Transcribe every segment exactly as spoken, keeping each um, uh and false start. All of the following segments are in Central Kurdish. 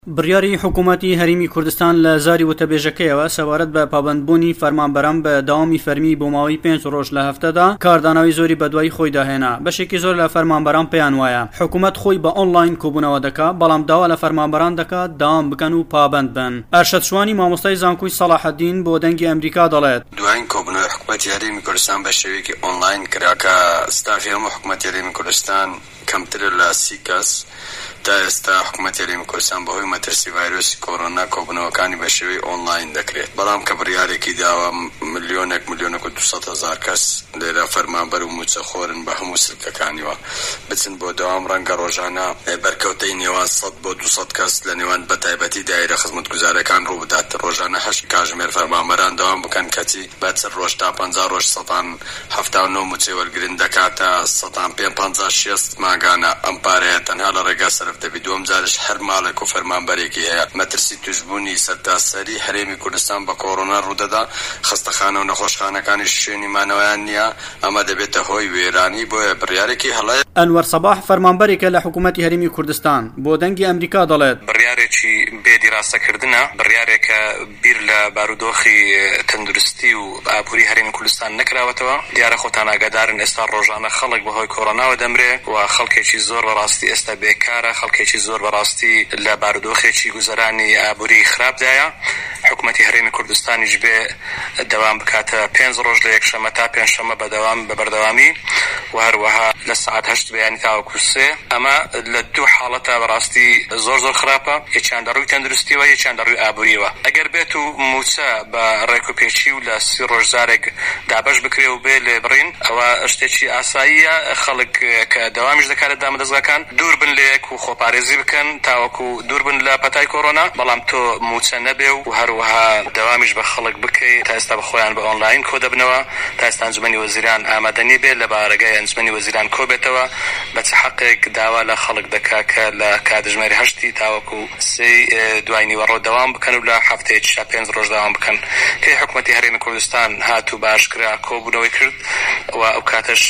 بڕیاری حکوومەتی هەرێمی کوردستان لە زاری وتەبێژەکەیەوە سەبارەت بە پابەندبوونی فەرمانبەران بە داوامی فەرمی بۆ ماوەی پێنج ڕۆژ لە هەفتەدا کارداناوی زۆری بەدوای خۆی داهێنا. بەشێکی زۆر لە فەرمانبەران پێیان وایە حکوومەت خۆی بە ئۆنلاین کۆبوونەوە دەکات، بەڵام داوا لە فەرمانبەران دەکات داوام بکەن و پابەند بن. ئەرشەد شوانی مامۆستای زانکۆی سەلاحەدین بۆ دەنگی ئەمریکا دەڵێت دوایین کۆبوونەوەی حکوومەتی هەرێمی کوردستان بە شێوەیەکی ئۆنلاین کرا کە ستافی هەموو حکوومەتی هەرێمی کوردستان کەمتر لە سی کەس تا ئێستا حکوومەتی هەرێمی کوردستان بەهۆی مەترسی ڤایرۆسی کۆڕۆنا کۆبوونەوەکانی بە شێوەی ئۆنلاین دەکرێت، بەڵام کە بڕیارێکی داوە ملیۆنێک ملیۆنێک و دووسەد هەزار کەس لێرە فەرمانبەر و موچەخۆرن بە هەموو سلکەکانیوە بچن بۆ داوام ڕەنگە ڕۆژانە بەرکەوتەی نێوان سەد بۆ دووسەد کەس لە نێوان بەتایبەتی دایرە خزمەتگوزارەکان ڕوو بدات. ڕۆژانە هەشت کاتژمێر فەرمانبەران داوام بکەن کەچی بە چل ڕۆژ تا پەنجا ڕۆژ سەدان هەفتا و نۆ موچێ وەرگرن دەکاتە سەدان پێ پەنجا شێست ماگانە. ئەم پارەیە تەنها لە ڕێگا سەرف دەبێت. دووەم جارش هەر ماڵێک و فەرمانبەرێکی هەیە مەترسی توشبوونی سەرتاسەری هەرێمی کوردستان بە کۆڕۆنا ڕوودەدا، خستەخانە و نەخۆشخانەکانی شوێنی مانەوەیان نییە، ئەمە دەبێتە هۆی وێرانی. بۆیە بڕیارێکی هەڵەیە. ئەنوەر سەباح فەرمانبەرێکە لە حکوومەتی هەرێمی کوردستان بۆ دەنگی ئەمریکا دەڵێت بڕیارێکی بێدی ڕاستەکردنە، بڕیارێکە بیر لە بارودۆخی تەندروستی و ئابووری هەرێمی کوردستان نەکراوەتەوە. دیارە خۆتان ئاگادارن ئێستا ڕۆژانە خەڵک بەهۆی کۆڕۆناوە دەمرێ و خەڵکێکی زۆر بەڕاستی ئێستا بێکارە، خەڵکێکی زۆر بەڕاستی لە بارودۆخێکی گوزەرانی ئابووری خراپدایە. حکوومەتی هەرێمی کوردستانیش بێ دەوام بکاتە پێنج ڕۆژ لە یەکشەمە تا پێنجشەمە بەدەوام بەبەردەوامی و هەروەها لە سەعات هەشت بەیانی تاوەکو سێ. ئەمە لە دوو حاڵەتە بەڕاستی زۆر زۆر خراپە، یەکیان دەڕووی تەندروستیەوە، یەکیان دەڕووی ئابووریەوە. ئەگەر بێت و موچە بە ڕێکوپێکی و لە سی ڕۆژزارێک دابەش بکرێ و بێ لێ بڕین، ئەوە شتێکی ئاساییە. خەڵک کە دەوامیش دەکات لە دامەدەستگاکان دوور بن لە یەک و خۆپارێزی بکەن تاوەکو دوور بن لە پەتای کۆڕۆنا، بەڵام تۆ موچە نەبێ و هەروەها دەوامیش بە خەڵک بکەیت. تا ئێستا بەخۆیان بە ئۆنلاین کۆ دەبنەوە، تا ئێستا ئەنجومەنی وەزیران ئامادەنی بێت لە بارگای ئەنجومەنی وەزیران کۆ بێتەوە، بە چ حەقێک داوا لە خەڵک دەکات کە لە کاتژمێری هەشتی تاوەکو سێی دوای نیوەڕۆ دەوام بکەن و لە هەفتەیەکی شا پێنج ڕۆژ داوام بکەن. کەی حکوومەتی هەرێمی کوردستان هاتوو باشکرا کۆبوونەوەی کرد و ئەو کاتەش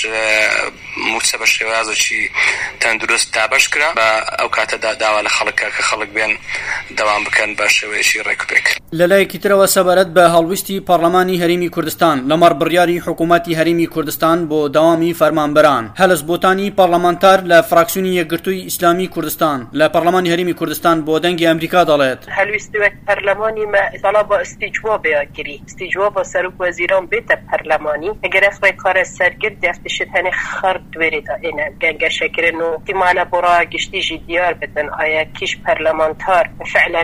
موچە بە شێوازێکی تەندروست دابەش کرا، بە ئەو کاتەدا داوا لە خەڵکە کە خەڵک بێن دەوام بکەن بە شێوەیەکی ڕێکوپێک. لەلایەکی ترەوە سەبارەت بە هەڵویستی پەرلەمانی هەرێمی کوردستان لەمەڕ بڕیاری حکوومەتی هەرێمی کوردستان بۆ داوامی فەرمانبەران، هەلس بۆتانی پەرلەمانتار لە فراکسیۆنی یەکگرتووی ئیسلامی کوردستان لە پەرلەمانی هەرێمی کوردستان بۆ دەنگی ئەمریکا دەڵێت هەلویستوێت پەرلەمانی ما ئێساڵا بە ئستیجوا بەیانگیری ئستیجوا بە سەرۆک وەزیران بێتە پەرلەمانی. ئەگەر ئەخوای کارە سەرگرد دەفتشت هەنێ خەر دوێرێدا ئێنە گەنگەشەکردن و تیمانە بۆڕا گشتیژی دیار بدن ئایا کیش پەرلەمانتار فعلا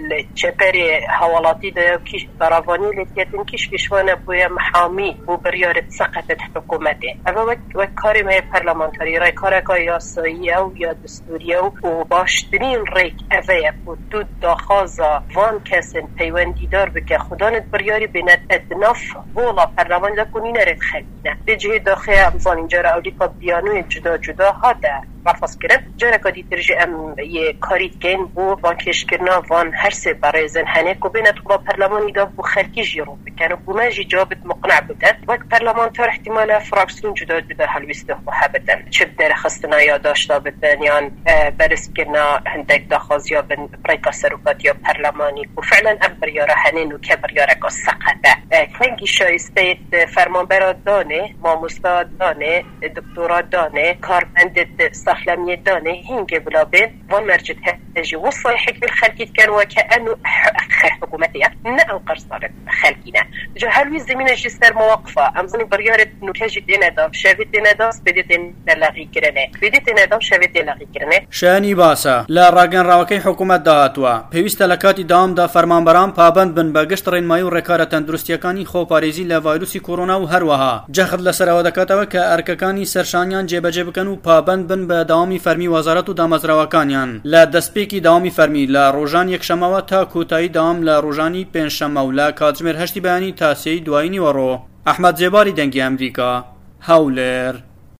چەپەرێ هەواڵاتی دەیە و کیش بەڕاوانی لێتێتن کیش پیشوانە بۆیە محامی بۆ بڕیارت سەقەتت حکوومەتێ. ئەوە وەک کاری مەیە پەرلەمانتاری ڕێکارێکا یاساییە و یا دستوریە و باشترین ڕێک ئەڤەیە بۆ دوو داخوازە وان کەسن پەیوەندیدار بکە خودانت بڕیاری بێنێت ئەدناف بۆڵا پەرلەمان دەکونی نەرێت خەلینە بێجێ داخەیە ئەمزانین جارە ئەولیکا بیانوی جدا جدا هاتە ڕفاز کرد جارێکا دیترژی ئەم یە کاریت گەین بۆ بانکێشکردنا وان هەرسێ بەڕێزن هەنێک و بێنێت با پەرلەمانیدا بۆ خەلکیژی ڕوو بکەن و بوومەژی جوابت مقنع بدەت وەک پەرلەمانتار احتیمالە فراکسیۆن جدا جدا هەلویستە خۆ هەبدەن چ دەرەخستنا یا داشتا بدەن یان بەرزکردنا هەندێک داخوازیا بن ڕێکا سەرۆکاتی یا پەرلەمانی و فعلا ئەم بڕیارە هەنێن و کە بڕیارێکا سەقەتە کەنگی شایستەیت فەرمانبەرا دانێ مامۆستا دانێ دکتۆرا دانێ کارمەندت سەخلەمیە دانێ هینگێ بلا بێن وان مەرجت هەجی وصای حکم خەلکیت کەن وەکە ئەنو حکوومەتیە نە ئەو قەرزدارت خەلکینە جا هەلوی زمینەشی سەر مواقفە ئەمزنی بڕیارت نوتەژی دێنەدا شەوێت دێنەدا سپێدێت دەلاغیکردنێ سپێدێت دێنەدا شەوێت دێلاغیکردنێ. شایانی باسە لە ڕاگەنراوەکەی حکوومەت داهاتووە پێویستە لە کاتی داوامدا فەرمانبەران پابەند بن بە گشت ڕێنمایی و ڕێکارە تەندروستیەکانی خۆپارێزی لە ڤایرۆسی کۆڕۆنا و هەروەها جەخت لەسەرەوە دەکاتەوە کە ئەرکەکانی سەرشانیان جێبەجێ بکەن و پابەند بن بە داوامی فەرمی وەزارەت و دامەزراوەکانیان لە دەستپێکی داوامی فەرمی لە ڕۆژان یەکشەمەوە تا کۆتایی داوام لە ڕۆژانی پێنجشەمە و لە کاتژمێر هەشتی بەیانی تا سێی دوای نیوەڕۆ. ئەحمەد جێباری دەنگی ئەمریکا، هەولێر.